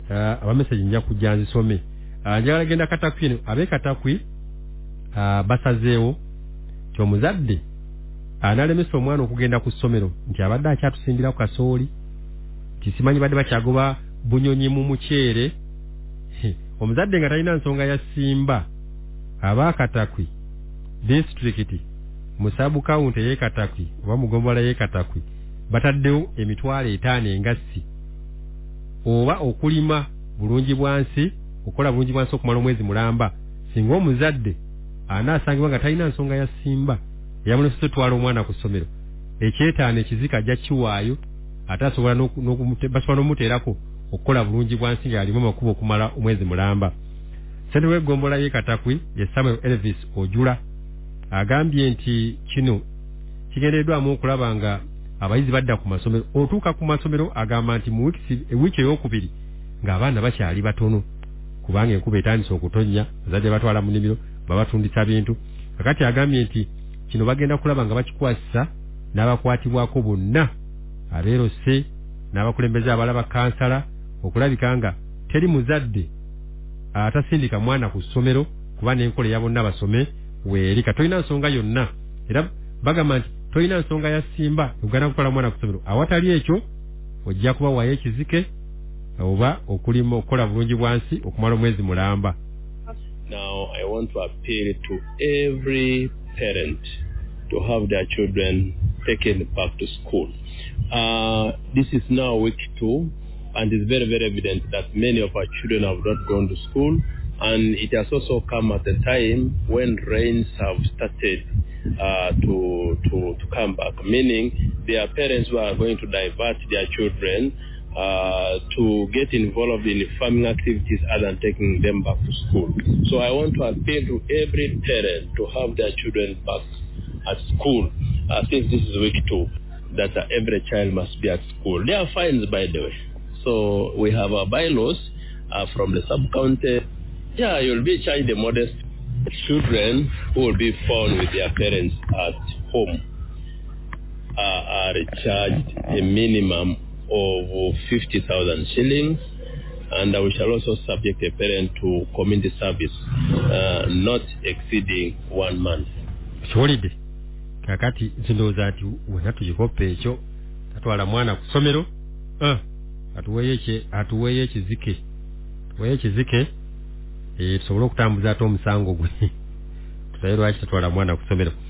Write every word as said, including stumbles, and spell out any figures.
aba message nja kujja nzisome. Njagala genda Katakwi eno abe Katakwi basazeewo ky'omuzadde analemesa omwana okugenda ku ssomero nti abadde akyatusimbira ku kasooli kisimanyi badde bakyagoba bunyonyi mu muceere. Omuzadde nga talina nsonga ya simba aba Katakwi district mu sub county ye Katakwi oba mugombola ye Katakwi bataddewo emitwalo etaano engassi oba okulima bulungi bwansi okola bulungi bwansi okumala omwezi mulamba singa omuzadde anaasangibwa nga talina nsonga ya simba yamuleese twala omwana ku ssomero ekyetaano ekizika ajja kiwaayo ate asobola basobola n'omuteerako okukola bulungi bwansi ng'alimu amakubo okumala omwezi mulamba. Ssentebe w'eggombola ye Katakwi ye Samuel Elvis Ojula agambye nti kino kigendereddwamu okulaba nga abayizi badda ku masomero. Otuuka ku masomero agamba nti mu wiiki ey'okubiri ng'abaana bakyali batono kubanga enkuba etandise okutonnya bazadde batwala mu nnimiro babatundisa bintu. Kakati agambye nti kino bagenda kulaba nga bakikwasisa n'abakwatibwako bonna abeerose n'abakulembeze abalaba kansala okulabika nga teri muzadde atasindika mwana ku ssomero kuba n'enkola ya bonna basome weerika. Tolina nsonga yonna era bagamba nti tolina nsonga ya simba ogenda kukola mwana ku ssomero awatali ekyo ojja kuba wayo ekizike oba okulima okukola bulungi bwansi okumala omwezi mulamba. Now I want to appeal to every parent to have their children taken back to school. Uh, this is now week two, and it's very, very evident that many of our children have not gone to school, and it has also come at a time when rains have started uh, to, to, to come back, meaning there are parents who are going to divert their children uh, to get involved in farming activities other than taking them back to school. So I want to appeal to every parent to have their children back at school, uh, since this is week two, that uh, every child must be at school. There are fines, by the way. So we have our bylaws uh, from the sub-county. Yeah, you'll be charged the modest children who will be found with their parents at home uh, are charged a minimum of fifty thousand shillings, and we shall also subject a parent to community service uh, not exceeding one month. Solid. Kakati zindoza ati wena tujikope ekyo tatwala mwana ku ssomero ah atuweyeche atuweye ekizike tuweye ekizike eh tusobola okutambuza ate omusango gwe tutayirwa kitwala mwana ku ssomero.